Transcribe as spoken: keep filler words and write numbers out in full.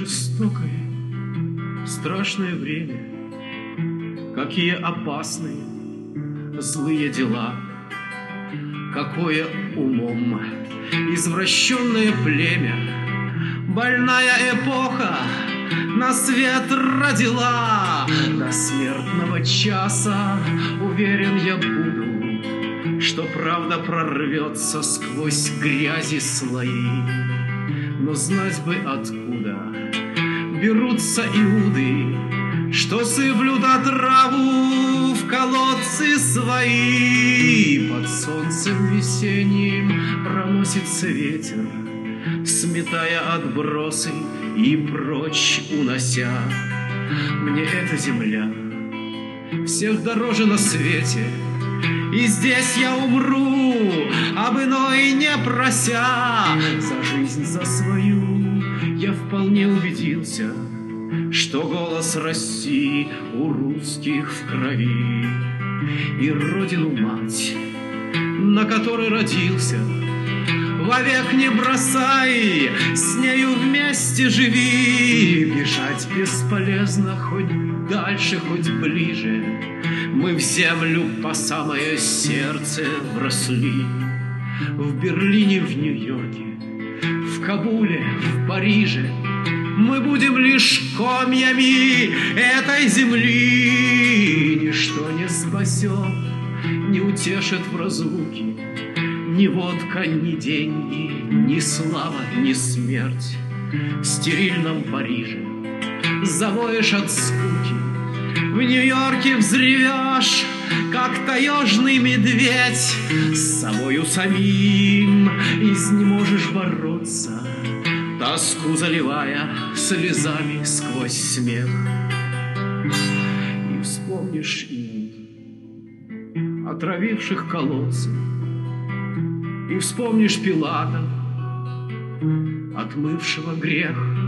жестокое, страшное время, какие опасные, злые дела, какое умом извращенное племя, больная эпоха на свет родила. До смертного часа уверен я буду, что правда прорвется сквозь грязи слои. Но знать бы откуда берутся иуды, что сыплют отраву в колодцы свои. Под солнцем весенним проносится ветер, сметая отбросы и прочь унося. Мне эта земля всех дороже на свете, и здесь я умру, об иной не прося. За жизнь за свою я вполне убедился, что голос России у русских в крови. И родину-мать, на которой родился, вовек не бросай, с нею вместе живи. Бежать бесполезно, хоть дальше, хоть ближе, мы в землю по самое сердце вросли. В Берлине, в Нью-Йорке, в Кабуле, в Париже мы будем лишь комьями этой земли. Ничто не спасет, не утешит в разлуке ни водка, ни деньги, ни слава, ни смерть. В стерильном Париже завоешь от скуки, в Нью-Йорке взревешь, как таежный медведь. С собою самим изнеможешь бороться, тоску заливая слезами сквозь смех. И вспомнишь иуд, отравивших колодцы, и вспомнишь Пилата, отмывшего грех.